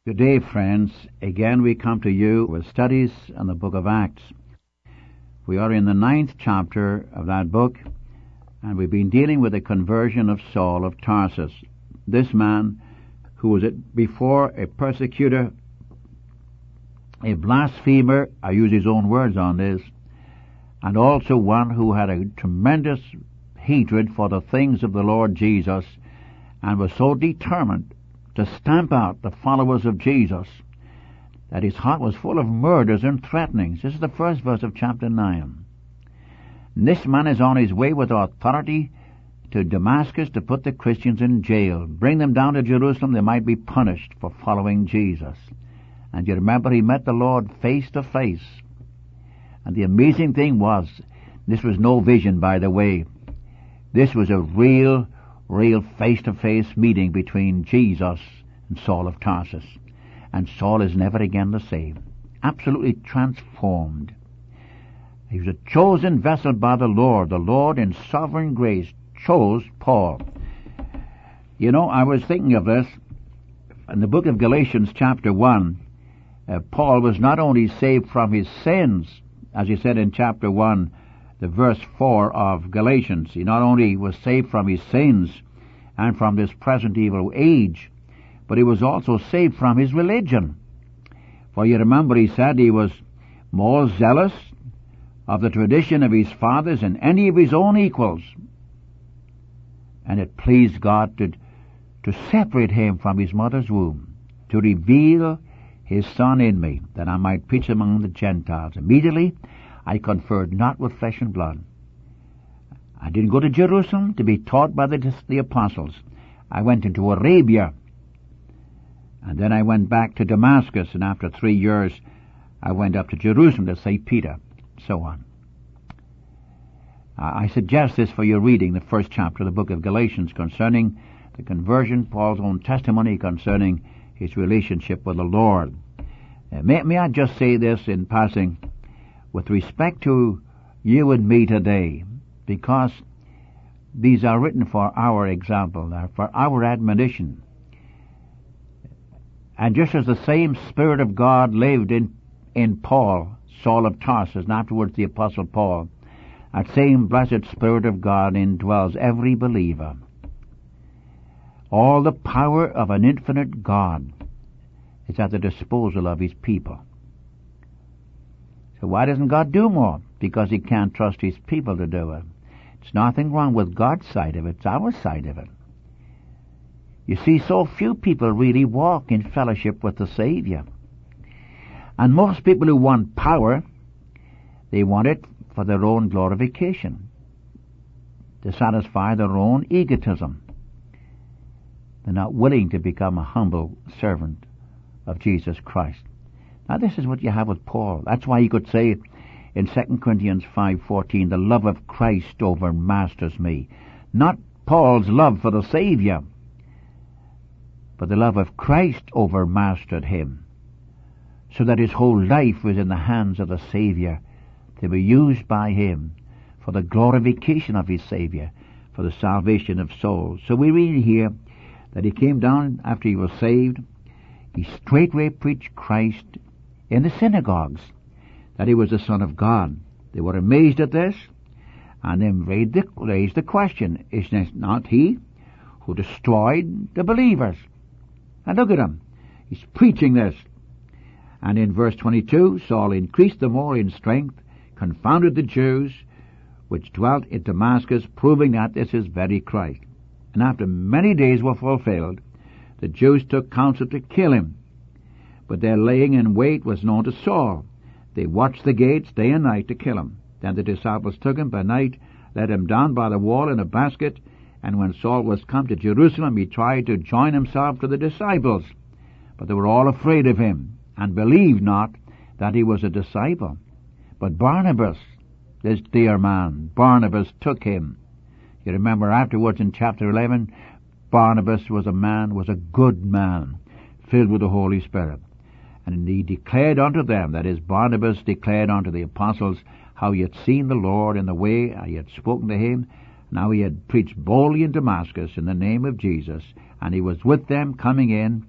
Good day, friends. Again we come to you with studies on the book of Acts. We are in the 9th chapter of that book, and we've been dealing with the conversion of Saul of Tarsus. This man, who was before a persecutor, a blasphemer, I use his own words on this, and also one who had a tremendous hatred for the things of the Lord Jesus, and was so determined to stamp out the followers of Jesus that his heart was full of murders and threatenings. This is the first verse of chapter 9. And this man is on his way with authority to Damascus to put the Christians in jail, bring them down to Jerusalem. They might be punished for following Jesus. And you remember he met the Lord face to face. And the amazing thing was, this was no vision, by the way. This was a real face-to-face meeting between Jesus and Saul of Tarsus. And Saul is never again the same. Absolutely transformed. He was a chosen vessel by the Lord. The Lord in sovereign grace chose Paul. You know, I was thinking of this. In the book of Galatians chapter 1, Paul was not only saved from his sins, as he said in chapter 1, the verse 4 of Galatians. He not only was saved from his sins and from this present evil age, but he was also saved from his religion. For you remember he said he was more zealous of the tradition of his fathers than any of his own equals. And it pleased God to separate him from his mother's womb, to reveal his Son in me, that I might preach among the Gentiles. Immediately I conferred not with flesh and blood. I didn't go to Jerusalem to be taught by the apostles. I went into Arabia, and then I went back to Damascus, and after 3 years I went up to Jerusalem to St. Peter, so on. I suggest this for your reading, the first chapter of the book of Galatians, concerning the conversion, Paul's own testimony concerning his relationship with the Lord. May I just say this in passing, with respect to you and me today, because these are written for our example, for our admonition. And just as the same Spirit of God lived in Paul, Saul of Tarsus, and afterwards the Apostle Paul, that same blessed Spirit of God indwells every believer. All the power of an infinite God is at the disposal of his people. So why doesn't God do more? Because he can't trust his people to do it. It's nothing wrong with God's side of it. It's our side of it. You see, so few people really walk in fellowship with the Savior. And most people who want power, they want it for their own glorification, to satisfy their own egotism. They're not willing to become a humble servant of Jesus Christ. Now this is what you have with Paul. That's why he could say in 2 Corinthians 5:14, the love of Christ overmasters me. Not Paul's love for the Savior, but the love of Christ overmastered him, so that his whole life was in the hands of the Savior, to be used by him for the glorification of his Savior, for the salvation of souls. So we read here that he came down after he was saved. He straightway preached Christ in the synagogues, that he was the Son of God. They were amazed at this, and then raised the question, is this not he who destroyed the believers? And look at him. He's preaching this. And in verse 22, Saul increased the more in strength, confounded the Jews which dwelt in Damascus, proving that this is very Christ. And after many days were fulfilled, the Jews took counsel to kill him. But their laying in wait was known to Saul. They watched the gates day and night to kill him. Then the disciples took him by night, let him down by the wall in a basket, and when Saul was come to Jerusalem, he tried to join himself to the disciples. But they were all afraid of him, and believed not that he was a disciple. But Barnabas, this dear man, Barnabas took him. You remember afterwards in chapter 11, Barnabas was a good man, filled with the Holy Spirit. And he declared unto them, that is, Barnabas declared unto the apostles, how he had seen the Lord in the way, he had spoken to him, now he had preached boldly in Damascus in the name of Jesus, and he was with them coming in,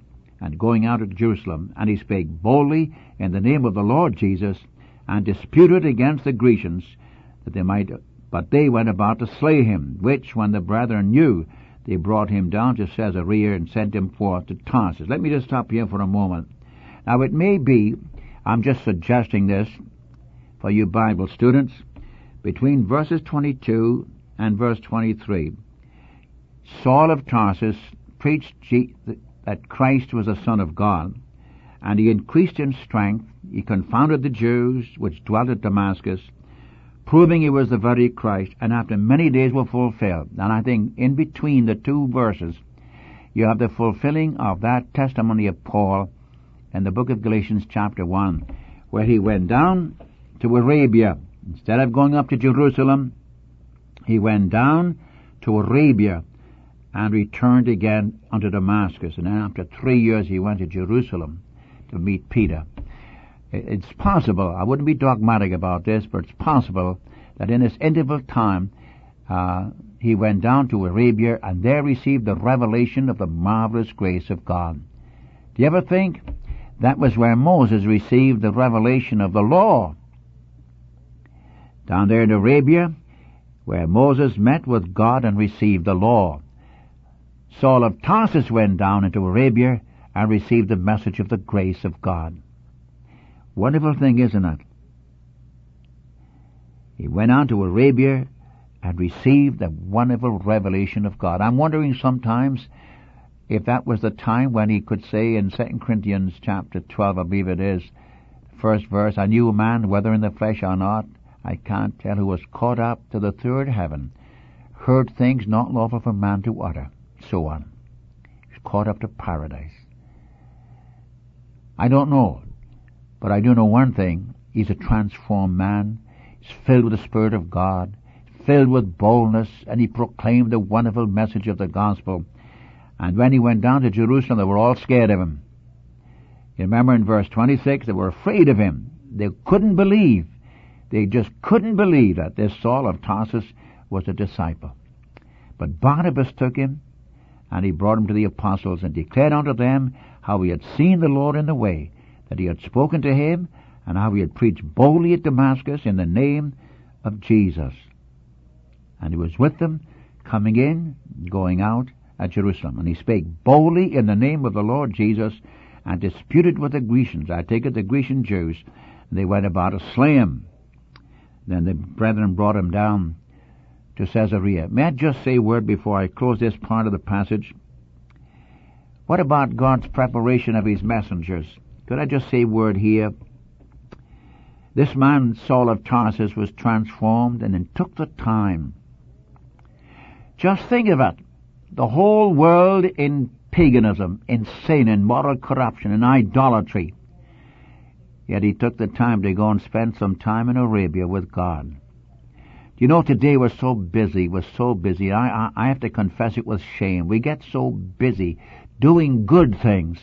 and going out of Jerusalem, and he spake boldly in the name of the Lord Jesus, and disputed against the Grecians, but they went about to slay him, which, when the brethren knew, they brought him down to Caesarea and sent him forth to Tarsus. Let me just stop here for a moment. Now it may be, I'm just suggesting this for you Bible students, between verses 22 and verse 23, Saul of Tarsus preached that Christ was the Son of God, and he increased in strength. He confounded the Jews which dwelt at Damascus, proving he was the very Christ, and after many days were fulfilled. And I think in between the two verses, you have the fulfilling of that testimony of Paul in the book of Galatians chapter 1, where he went down to Arabia. Instead of going up to Jerusalem, he went down to Arabia and returned again unto Damascus. And then after 3 years he went to Jerusalem to meet Peter. It's possible, I wouldn't be dogmatic about this, but it's possible that in this interval time he went down to Arabia and there received the revelation of the marvelous grace of God. Do you ever think that was where Moses received the revelation of the law? Down there in Arabia, where Moses met with God and received the law. Saul of Tarsus went down into Arabia and received the message of the grace of God. Wonderful thing, isn't it? He went on to Arabia and received the wonderful revelation of God. I'm wondering sometimes if that was the time when he could say in 2 Corinthians chapter 12, I believe it is, first verse, I knew a man, whether in the flesh or not, I can't tell, who was caught up to the third heaven, heard things not lawful for man to utter, so on. He's caught up to paradise. I don't know, but I do know one thing. He's a transformed man. He's filled with the Spirit of God, filled with boldness, and he proclaimed the wonderful message of the gospel. And when he went down to Jerusalem, they were all scared of him. You remember in verse 26, they were afraid of him. They couldn't believe. They just couldn't believe that this Saul of Tarsus was a disciple. But Barnabas took him, and he brought him to the apostles, and declared unto them how he had seen the Lord in the way, that he had spoken to him, and how he had preached boldly at Damascus in the name of Jesus. And he was with them, coming in, going out at Jerusalem. And he spake boldly in the name of the Lord Jesus, and disputed with the Grecians. I take it the Grecian Jews. And they went about to slay him. Then the brethren brought him down to Caesarea. May I just say a word before I close this part of the passage? What about God's preparation of his messengers? Could I just say a word here? This man, Saul of Tarsus, was transformed and it took the time. Just think of it. The whole world in paganism, in sin, in moral corruption, in idolatry. Yet he took the time to go and spend some time in Arabia with God. You know, today we're so busy. I have to confess it with shame. We get so busy doing good things.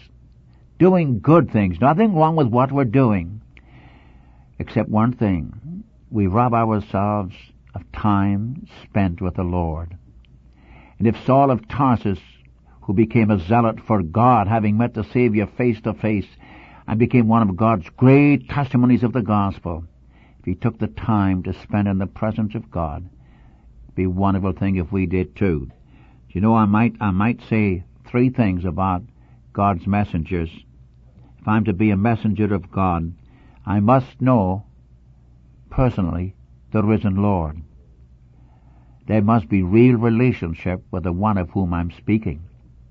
Nothing wrong with what we're doing. Except one thing. We rob ourselves of time spent with the Lord. And if Saul of Tarsus, who became a zealot for God, having met the Savior face to face, and became one of God's great testimonies of the gospel, if he took the time to spend in the presence of God, it'd be a wonderful thing if we did too. Do you know, I might say 3 things about God's messengers. If I'm to be a messenger of God, I must know personally the risen Lord. There must be real relationship with the one of whom I'm speaking.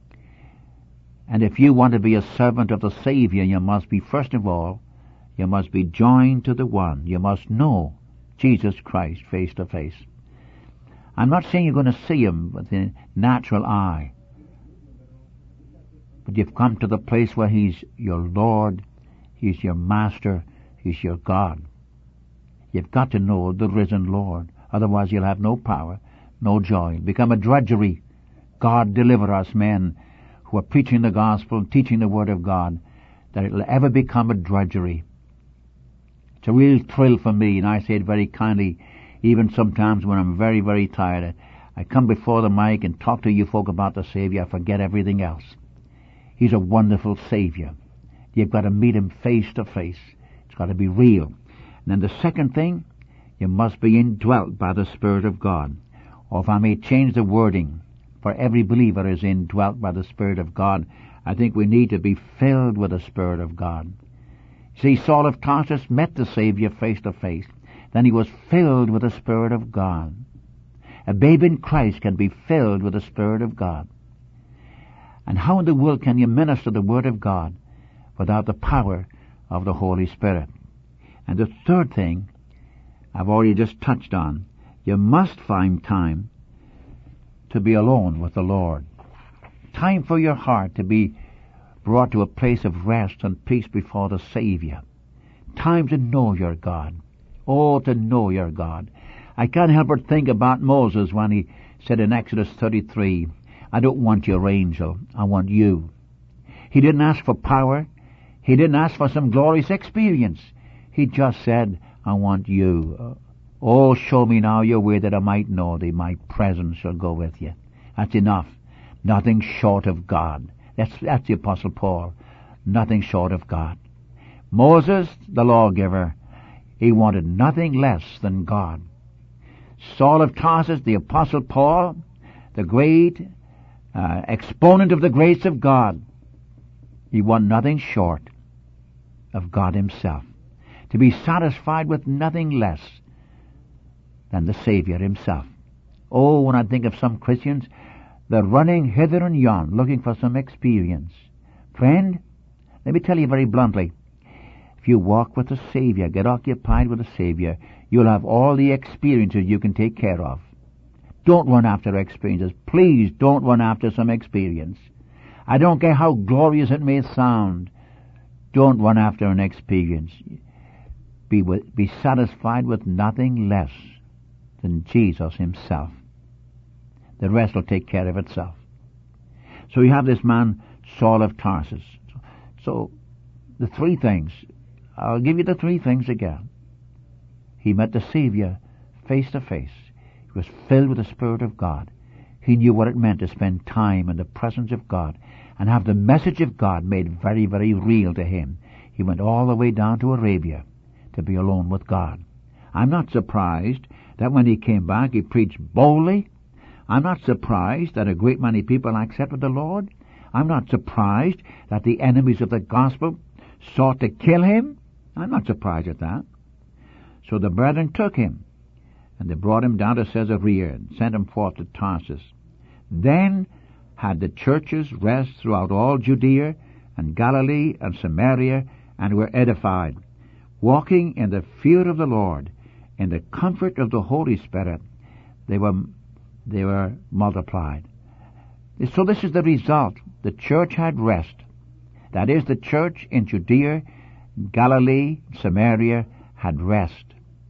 And if you want to be a servant of the Savior, you must be, first of all, you must be joined to the one. You must know Jesus Christ face to face. I'm not saying you're going to see him with the natural eye, but you've come to the place where he's your Lord, he's your Master, he's your God. You've got to know the risen Lord. Otherwise you'll have no power, no joy. Become a drudgery. God deliver us, men who are preaching the gospel, teaching the word of God, that it'll ever become a drudgery. It's a real thrill for me, and I say it very kindly, even sometimes when I'm very, very tired. I come before the mic and talk to you folk about the Savior. I forget everything else. He's a wonderful Savior. You've got to meet Him face to face. It's got to be real. And then the second thing, you must be indwelt by the Spirit of God. Or if I may change the wording, for every believer is indwelt by the Spirit of God. I think we need to be filled with the Spirit of God. See, Saul of Tarsus met the Savior face to face. Then he was filled with the Spirit of God. A babe in Christ can be filled with the Spirit of God. And how in the world can you minister the Word of God without the power of the Holy Spirit? And the third thing I've already just touched on, you must find time to be alone with the Lord. Time for your heart to be brought to a place of rest and peace before the Savior. Time to know your God. Oh, to know your God. I can't help but think about Moses when he said in Exodus 33, I don't want your angel, I want you. He didn't ask for power. He didn't ask for some glorious experience. He just said, I want you. Oh, show me now your way that I might know thee. My presence shall go with you. That's enough. Nothing short of God. That's the Apostle Paul. Nothing short of God. Moses, the lawgiver, he wanted nothing less than God. Saul of Tarsus, the Apostle Paul, the great exponent of the grace of God, he wanted nothing short of God Himself. To be satisfied with nothing less than the Savior Himself. Oh, when I think of some Christians, they're running hither and yon, looking for some experience. Friend, let me tell you very bluntly, if you walk with the Savior, get occupied with the Savior, you'll have all the experiences you can take care of. Don't run after experiences. Please don't run after some experience. I don't care how glorious it may sound. Don't run after an experience. Be satisfied with nothing less than Jesus Himself. The rest will take care of itself. So you have this man, Saul of Tarsus. So the three things, I'll give you the three things again. He met the Savior face to face. He was filled with the Spirit of God. He knew what it meant to spend time in the presence of God and have the message of God made very, very real to him. He went all the way down to Arabia to be alone with God. I'm not surprised that when he came back he preached boldly. I'm not surprised that a great many people accepted the Lord. I'm not surprised that the enemies of the gospel sought to kill him. I'm not surprised at that. So the brethren took him, and they brought him down to Caesarea and sent him forth to Tarsus. Then had the churches rest throughout all Judea and Galilee and Samaria, and were edified, walking in the fear of the Lord, in the comfort of the Holy Spirit. They were multiplied. So this is the result. The church had rest. That is, the church in Judea, Galilee, Samaria had rest.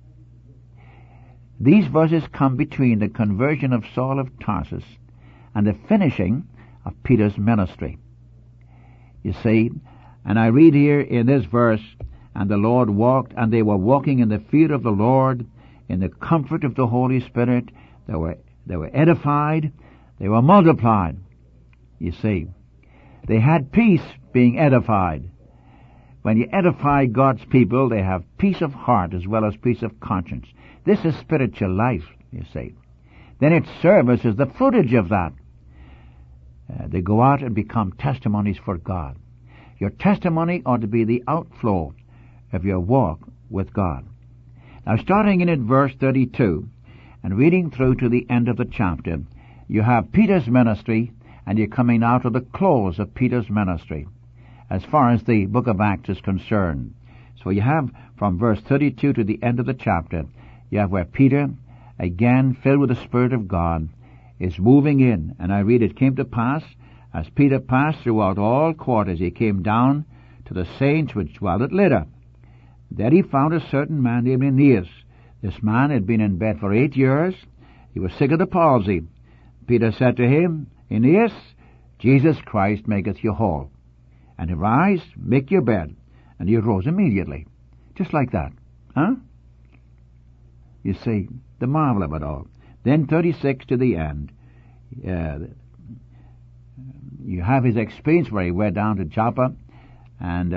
These verses come between the conversion of Saul of Tarsus and the finishing of Peter's ministry. You see, and I read here in this verse, and the Lord walked, and they were walking in the fear of the Lord, in the comfort of the Holy Spirit. They were edified, they were multiplied. You see, they had peace being edified. When you edify God's people, they have peace of heart as well as peace of conscience. This is spiritual life, you see. Then its service is the footage of that. They go out and become testimonies for God. Your testimony ought to be the outflow of your walk with God. Now, starting in at verse 32 and reading through to the end of the chapter, you have Peter's ministry, and you're coming now to the close of Peter's ministry as far as the book of Acts is concerned. So you have from verse 32 to the end of the chapter, you have where Peter, again filled with the Spirit of God, is moving in. And I read, it came to pass, as Peter passed throughout all quarters, he came down to the saints which dwelt at Lydda. There he found a certain man named Aeneas. This man had been in bed for 8 years. He was sick of the palsy. Peter said to him, Aeneas, Jesus Christ maketh you whole. And arise, make your bed. And he arose immediately. Just like that. Huh? You see, the marvel of it all. Then 36 to the end. you have his experience where he went down to Joppa, and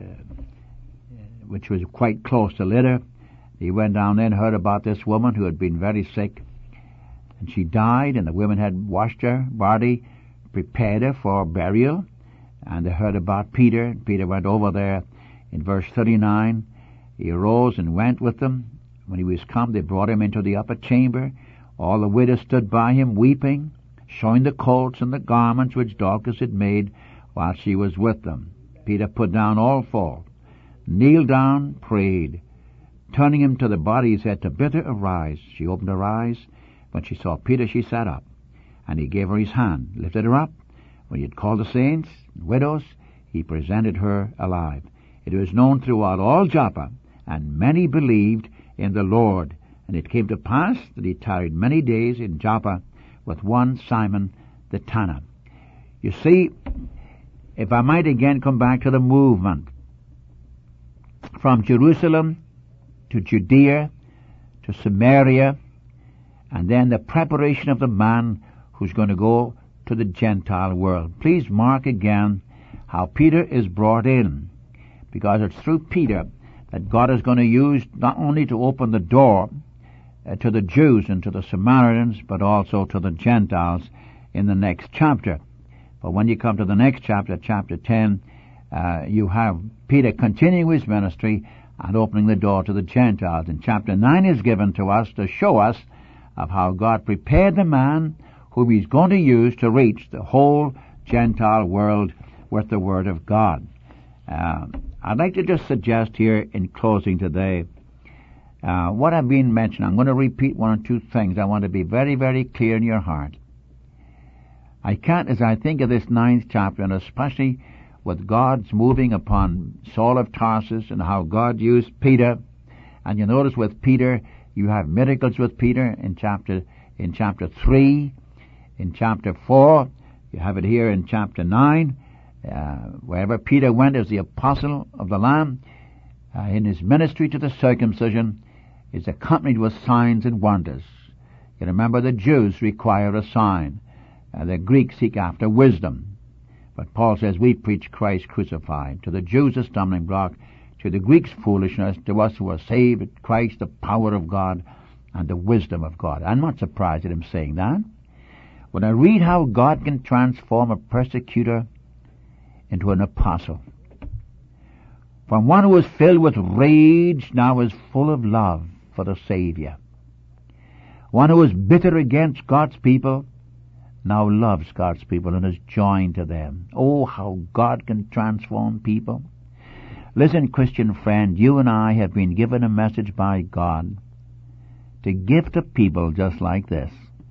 which was quite close to Lydda. He went down there and heard about this woman who had been very sick, and she died, and the women had washed her body, prepared her for burial, and they heard about Peter. Peter went over there. In verse 39, he arose and went with them. When he was come, they brought him into the upper chamber. All the widows stood by him, weeping, showing the coats and the garments which Dorcas had made while she was with them. Peter put down all four, kneeled down, prayed. Turning him to the body, he said, Tabitha, arise. She opened her eyes. When she saw Peter, she sat up, and he gave her his hand, lifted her up. When he had called the saints and widows, he presented her alive. It was known throughout all Joppa, and many believed in the Lord. And it came to pass that he tarried many days in Joppa with one Simon the tanner. You see, if I might again come back to the movement from Jerusalem to Judea to Samaria, and then the preparation of the man who's going to go to the Gentile world. Please mark again how Peter is brought in, because it's through Peter that God is going to use not only to open the door to the Jews and to the Samaritans, but also to the Gentiles in the next chapter. But when you come to the next chapter, chapter 10, you have Peter continuing his ministry and opening the door to the Gentiles. And chapter 9 is given to us to show us of how God prepared the man whom he's going to use to reach the whole Gentile world with the Word of God. I'd like to just suggest here in closing today what I've been mentioning. I'm going to repeat one or two things. I want to be very, very clear in your heart. I can't, as I think of this 9th chapter, and especially with God's moving upon Saul of Tarsus and how God used Peter, and you notice with Peter, you have miracles with Peter in chapter 3, in chapter 4, you have it here in chapter 9, wherever Peter went as the apostle of the Lamb, in his ministry to the circumcision, is accompanied with signs and wonders. You remember the Jews require a sign. The Greeks seek after wisdom. But Paul says we preach Christ crucified. To the Jews a stumbling block, to the Greeks foolishness, to us who are saved, Christ the power of God and the wisdom of God. I'm not surprised at him saying that. When I read how God can transform a persecutor into an apostle, from one who was filled with rage now is full of love for the Savior. One who was bitter against God's people now loves God's people and is joined to them. Oh, how God can transform people. Listen, Christian friend, you and I have been given a message by God to give to people just like this.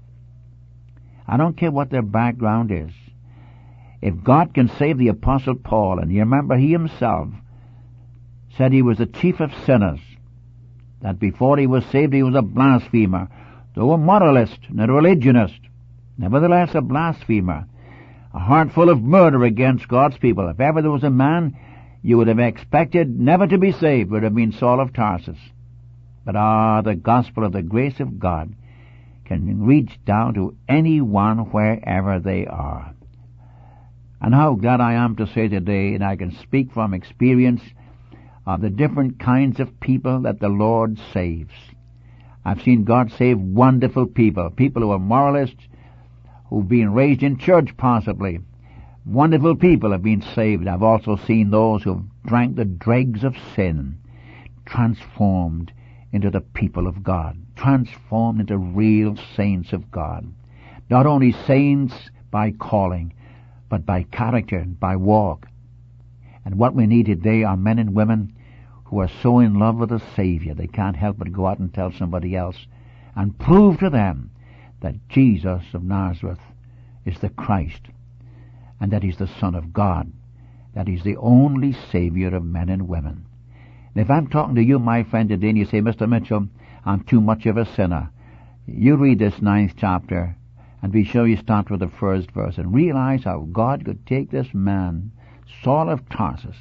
I don't care what their background is. If God can save the Apostle Paul, and you remember he himself said he was the chief of sinners, that before he was saved he was a blasphemer, though a moralist and a religionist, nevertheless a blasphemer, a heart full of murder against God's people. If ever there was a man you would have expected never to be saved, would have been Saul of Tarsus. But the gospel of the grace of God can reach down to anyone wherever they are. And how glad I am to say today, and I can speak from experience, of the different kinds of people that the Lord saves. I've seen God save wonderful people, people who are moralists, who've been raised in church possibly. Wonderful people have been saved. I've also seen those who've drank the dregs of sin, transformed into the people of God, transformed into real saints of God. Not only saints by calling, but by character and by walk. And what we need today are men and women who are so in love with the Savior they can't help but go out and tell somebody else and prove to them that Jesus of Nazareth is the Christ, and that he's the Son of God, that he's the only Savior of men and women. And if I'm talking to you, my friend, today, and you say, Mr. Mitchell, I'm too much of a sinner, you read this 9th chapter and be sure you start with the first verse and realize how God could take this man, Saul of Tarsus,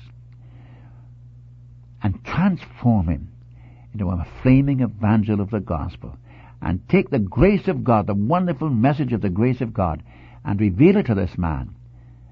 and transform him into a flaming evangel of the gospel, and take the grace of God, the wonderful message of the grace of God, and reveal it to this man,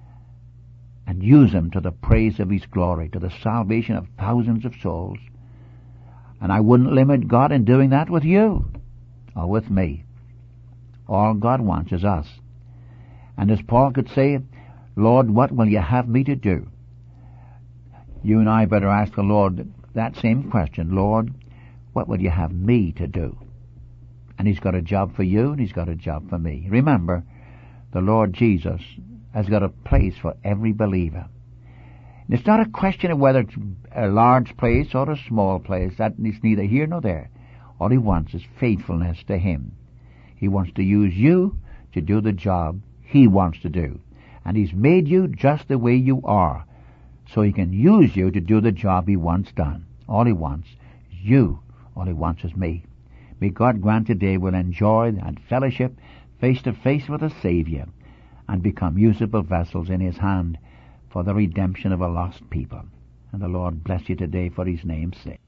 and use them to the praise of His glory, to the salvation of thousands of souls. And I wouldn't limit God in doing that with you or with me. All God wants is us. And as Paul could say, Lord, what will you have me to do? You and I better ask the Lord that same question. Lord, what will you have me to do? And He's got a job for you, and He's got a job for me. Remember, the Lord Jesus has got a place for every believer. And it's not a question of whether it's a large place or a small place. That is neither here nor there. All He wants is faithfulness to Him. He wants to use you to do the job He wants to do. And He's made you just the way you are, so He can use you to do the job He wants done. All He wants is you. All He wants is me. May God grant today we'll enjoy and fellowship face to face with the Savior and become usable vessels in His hand for the redemption of a lost people. And the Lord bless you today for His name's sake.